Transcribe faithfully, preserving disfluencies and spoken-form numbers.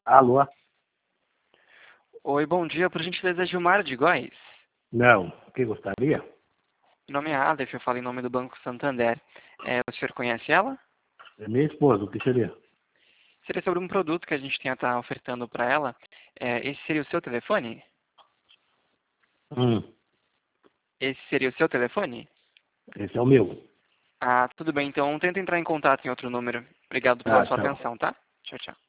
Alô? Oi, bom dia. Por gentileza, Gilmar de Góes. Não. O que gostaria? Meu nome é Aleph, eu falo em nome do Banco Santander. É, o senhor conhece ela? É minha esposa, o que seria? Seria sobre um produto que a gente tem a estar ofertando para ela. É, esse seria o seu telefone? Hum, Esse seria o seu telefone? esse é o meu. Ah, tudo bem. Então, tenta entrar em contato em outro número. Obrigado pela Ah, sua tchau. atenção, tá? Tchau, tchau.